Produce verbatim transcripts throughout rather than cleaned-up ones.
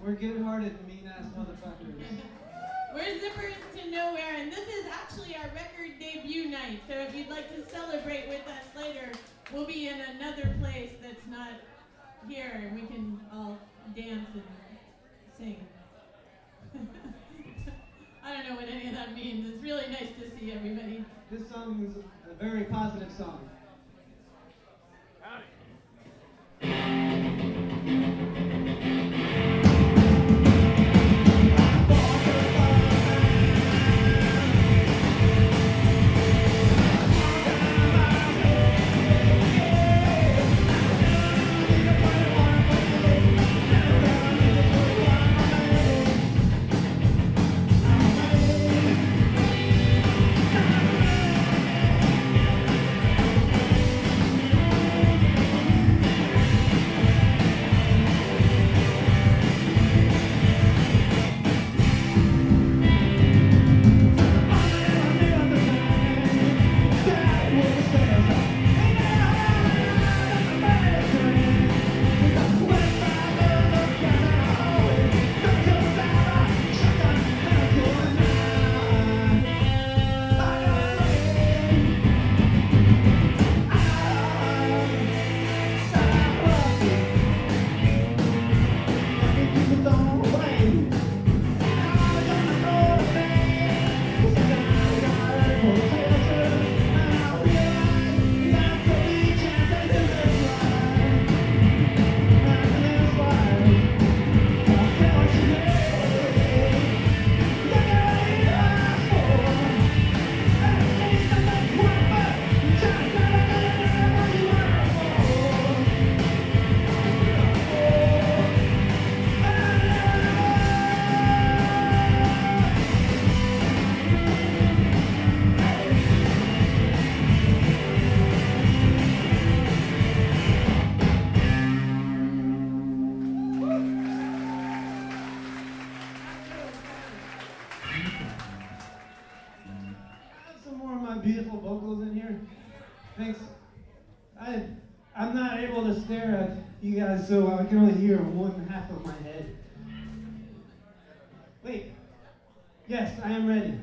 We're good-hearted, mean-ass motherfuckers. We're Zippers to Nowhere, and this is actually our record debut night. So if you'd like to celebrate with us later, we'll be in another place that's not here, and we can all dance and sing. I don't know what any of that means. It's really nice to see everybody. This song is a very positive song. Beautiful vocals in here. Thanks. I, I'm not able to stare at you guys, so I can only hear one half of my head. Wait. Yes, I am ready.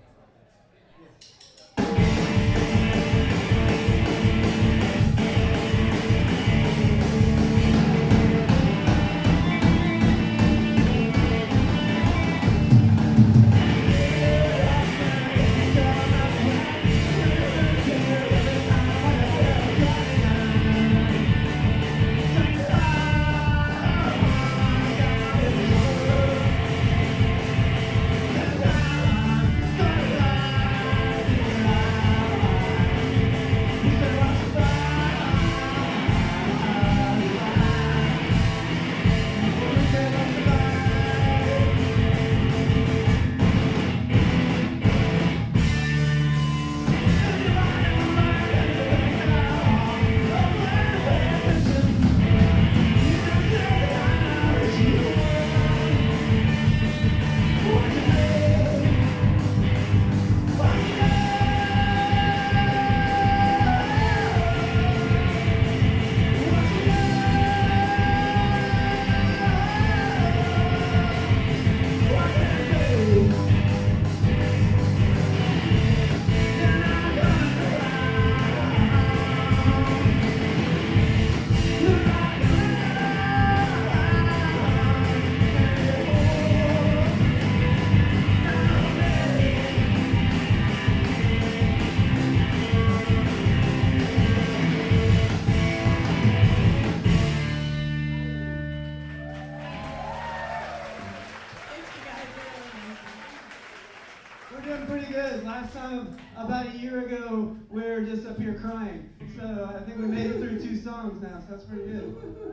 Last time, about a year ago, we were just up here crying. So I think we made it through two songs now, so that's pretty good.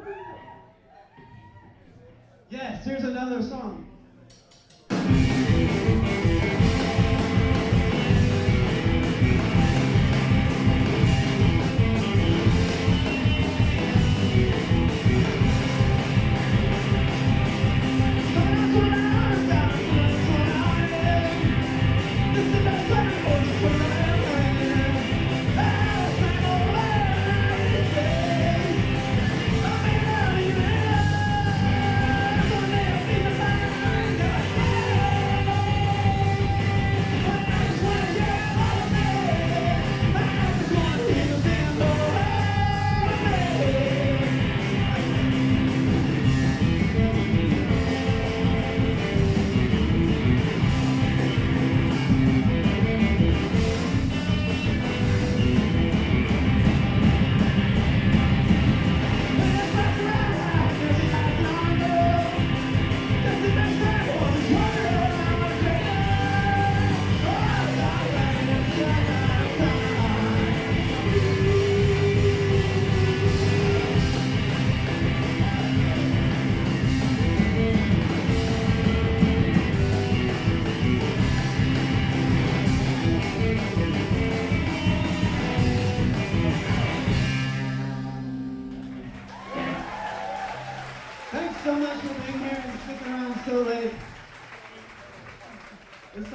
Yes, here's another song.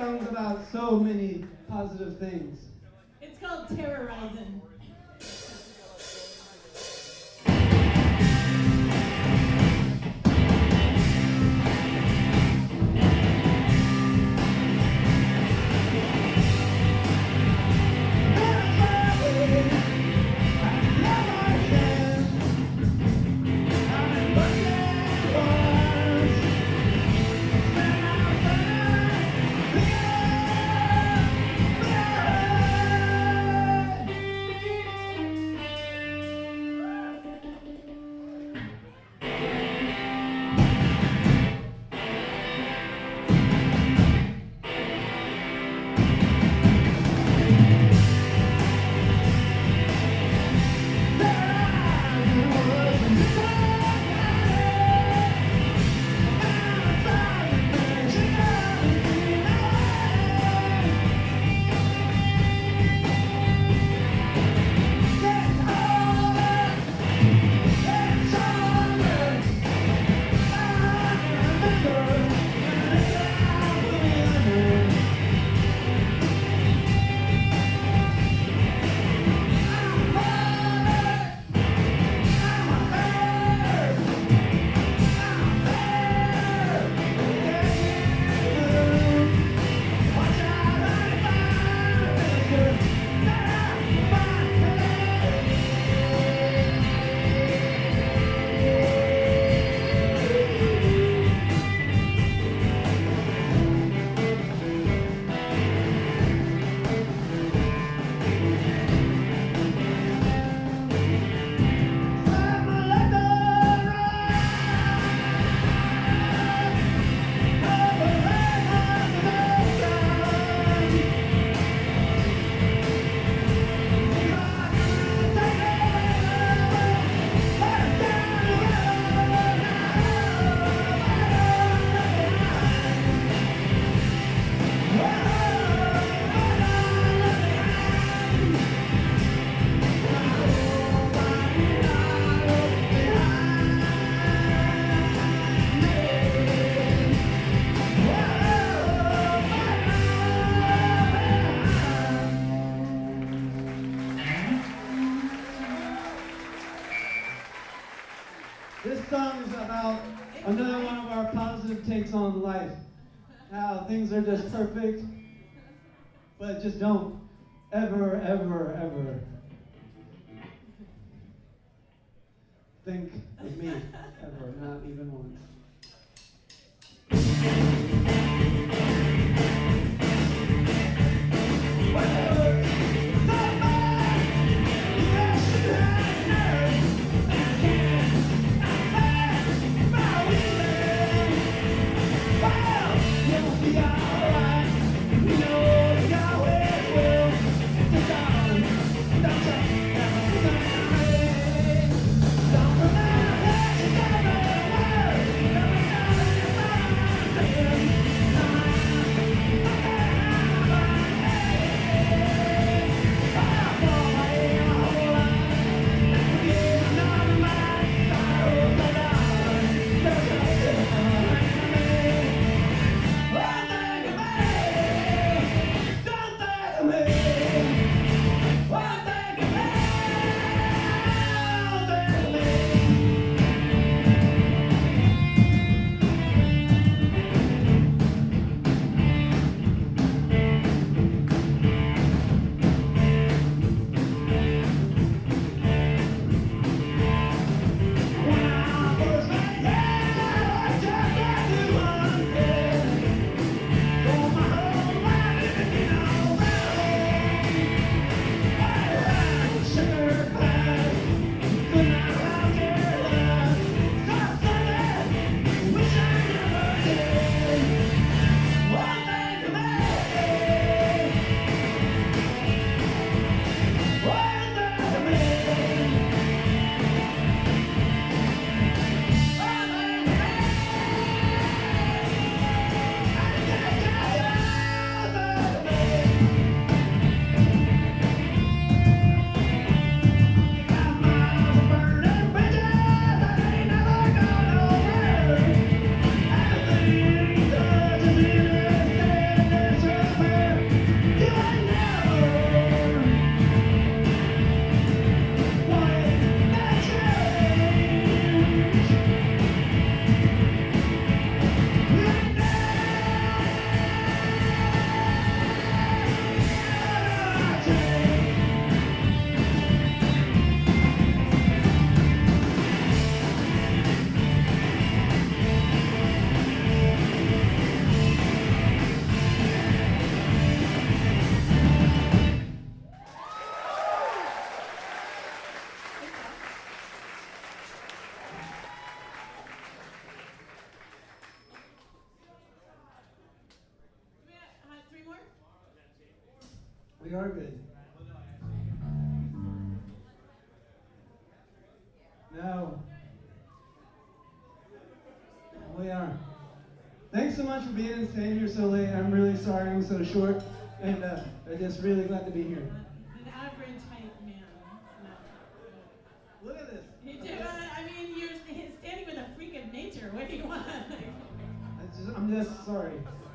song's about so many positive things. It's called Terrorizing. This song is about another one of our positive takes on life. How things are just perfect, but just don't ever, ever, ever think of me, ever, not even once. Don't We are good. No. We are. Thanks so much for being and staying here so late. I'm really sorry I'm so short, and uh, I'm just really glad to be here. An average height man. No. Look at this. He did, uh, I mean, you're st- standing with a freak of nature. What do you want? I just, I'm just sorry.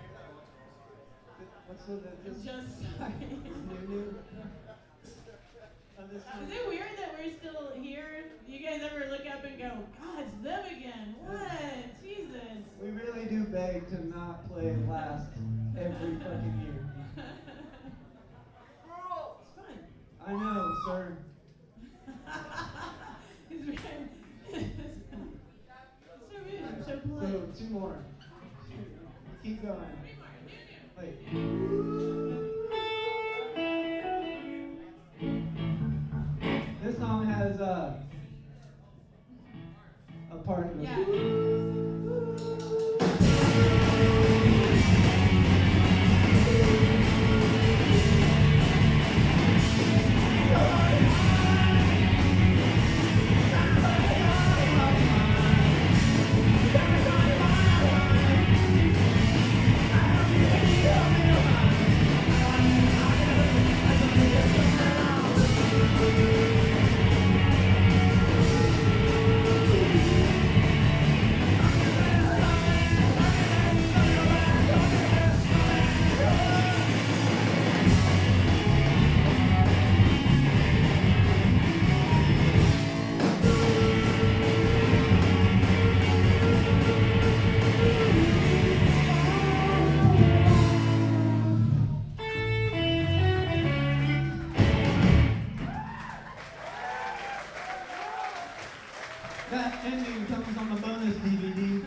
What's with the, this? Just sorry. New, new. Oh, this Is it weird that we're still here? You guys ever look up and go, God, it's them again? What? Jesus. We really do beg to not play last every fucking year. Oh, it's fun. I know, sir. It's very, it's so rude. I'm so So, polite. two more. Keep going. Wait. This song has uh, a part in it. Yeah. That ending comes on the bonus D V D.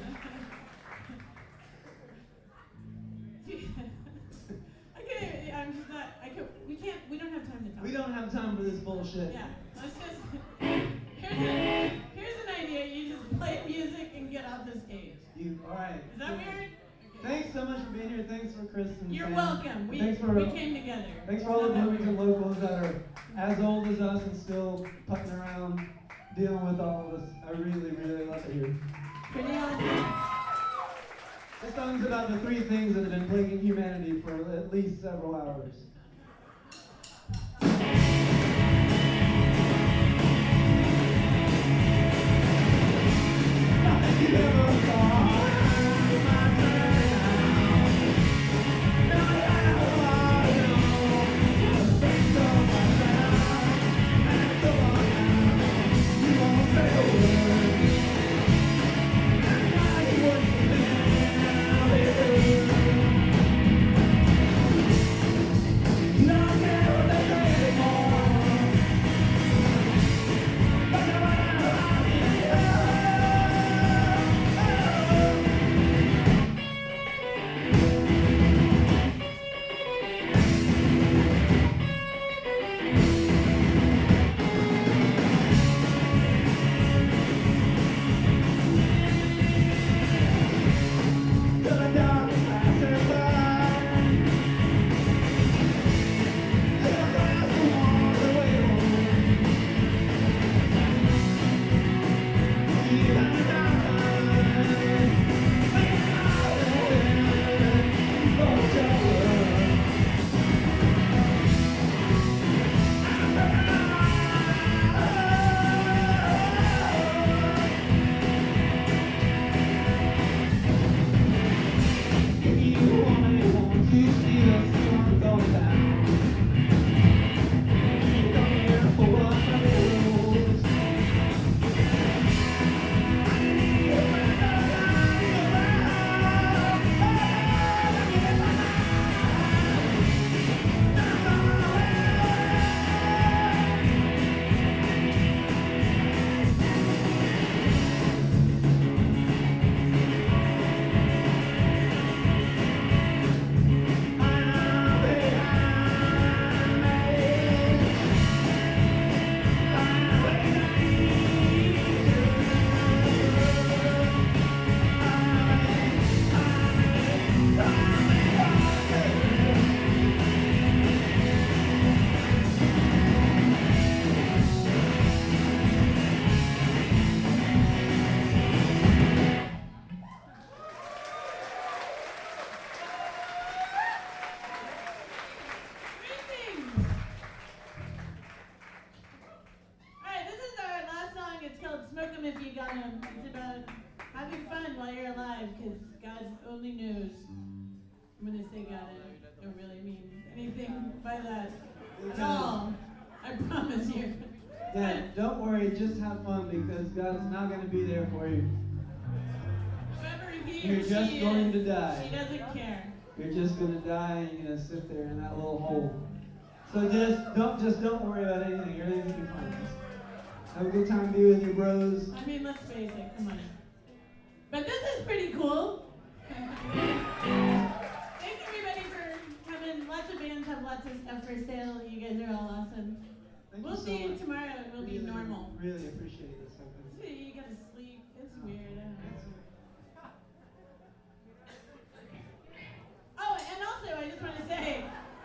I can't, I'm just not, I can, we can't, we don't have time to talk. We don't have time for this bullshit. Yeah, let's just, here's, a, here's an idea, you just play music and get off the stage. You, all right. Is that weird? Okay. Thanks so much for being here. Thanks for Chris and You're Sam. welcome. We, thanks for, we came together. Thanks for all the Bloomington locals that are as old as us and still putting around, dealing with all of us. I really, really love it here. Pretty awesome. This song's about the three things that have been plaguing humanity for at least several hours. um, it's about having fun while you're alive, because God only knows. I'm going to say God, I don't really mean anything by that at all. I promise you. Yeah, don't worry, just have fun because God's not going to be there for you. Whoever he You're or just she going is, to die. she doesn't care. You're just going to die and you're going to sit there in that little hole. So just don't just don't worry about anything. Everything's going to be fine. Have a good time, be with your bros. I mean, let's face it, come on. But this is pretty cool. Thanks everybody for coming. Lots of bands have lots of stuff for sale. You guys are all awesome. Thank We'll you so see you much. tomorrow and we'll really, be normal. Really appreciate this. Happens. You gotta sleep. It's weird. I don't know. Oh, and also I just want to say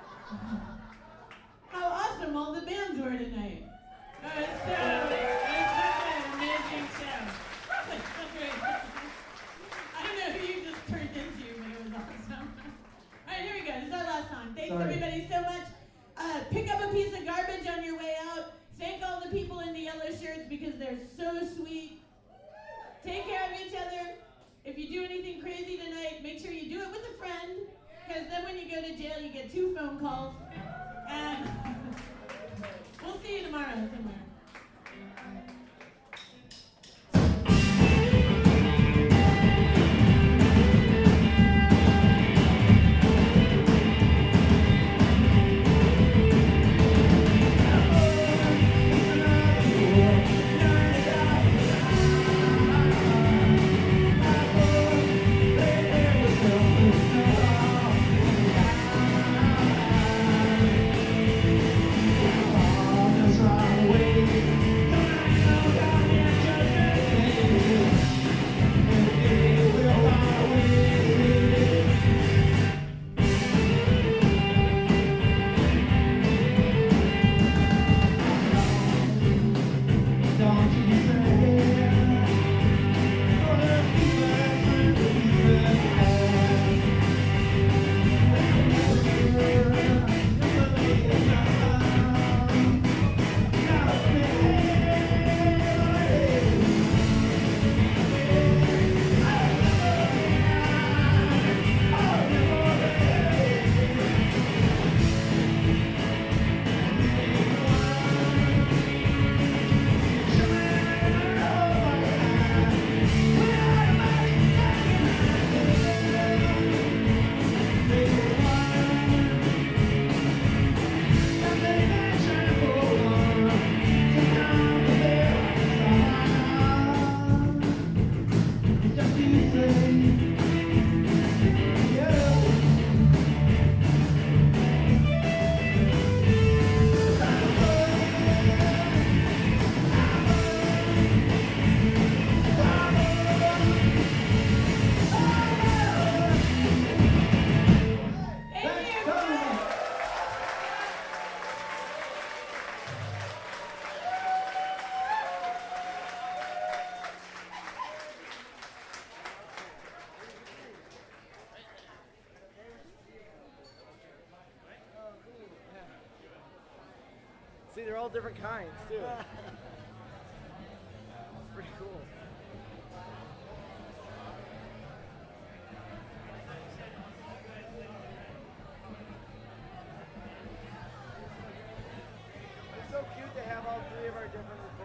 how awesome all the bands were tonight. Uh, so, it's such an amazing show. It's so great. I don't know who you just turned into, but it was awesome. All right, here we go. This is our last song. Thanks Sorry. everybody so much. Uh, pick up a piece of garbage on your way out. Thank all the people in the yellow shirts because they're so sweet. Take care of each other. If you do anything crazy tonight, make sure you do it with a friend, because then when you go to jail, you get two phone calls. And we'll see you tomorrow somewhere. See, they're all different kinds, too. Pretty cool. It's so cute to have all three of our different recordings.